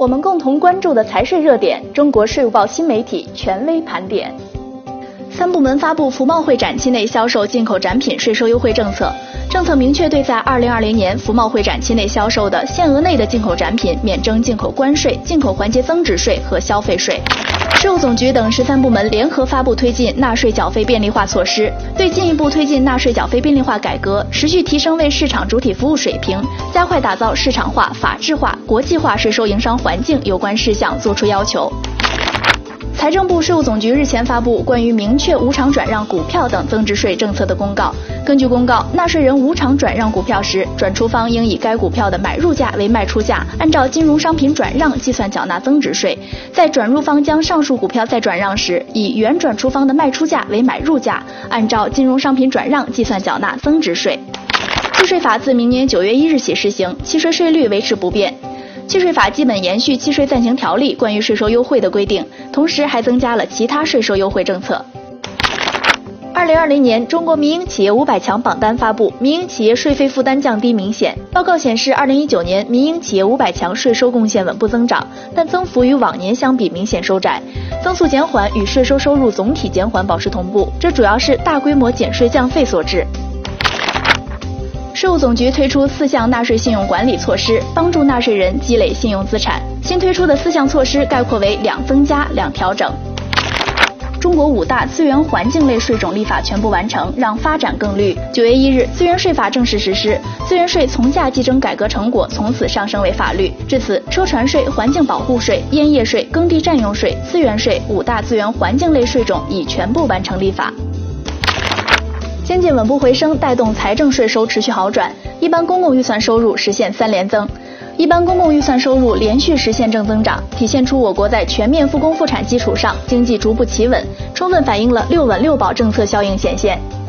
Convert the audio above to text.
我们共同关注的财税热点，中国税务报新媒体权威盘点。3部门发布服贸会展期内销售进口展品税收优惠政策。政策明确对在2020年服贸会展期内销售的限额内的进口展品免征进口关税、进口环节增值税和消费税。税务总局等13部门联合发布推进纳税缴费便利化措施，对进一步推进纳税缴费便利化改革，持续提升为市场主体服务水平，加快打造市场化、法治化、国际化税收营商环境有关事项作出要求。财政部税务总局日前发布关于明确无偿转让股票等增值税政策的公告。根据公告，纳税人无偿转让股票时，转出方应以该股票的买入价为卖出价，按照金融商品转让计算缴纳增值税；在转入方将上述股票再转让时，以原转出方的卖出价为买入价，按照金融商品转让计算缴纳增值税。契税法自明年9月1日起施行，契税税率维持不变。契税法基本延续契税暂行条例关于税收优惠的规定，同时还增加了其他税收优惠政策。2020年中国民营企业500强榜单发布，民营企业税费负担降低明显。报告显示，2019年民营企业500强税收贡献稳步增长，但增幅与往年相比明显收窄，增速减缓与税收收入总体减缓保持同步，这主要是大规模减税降费所致。税务总局推出4项纳税信用管理措施，帮助纳税人积累信用资产。新推出的4项措施概括为2增加、2调整。中国5大资源环境类税种立法全部完成，让发展更绿。9月1日，资源税法正式实施，资源税从价计征改革成果从此上升为法律。至此，车船税、环境保护税、烟叶税、耕地占用税、资源税5大资源环境类税种已全部完成立法。经济稳步回升，带动财政税收持续好转，一般公共预算收入实现3连增。一般公共预算收入连续实现正增长，体现出我国在全面复工复产基础上经济逐步企稳，充分反映了6稳6保政策效应显现。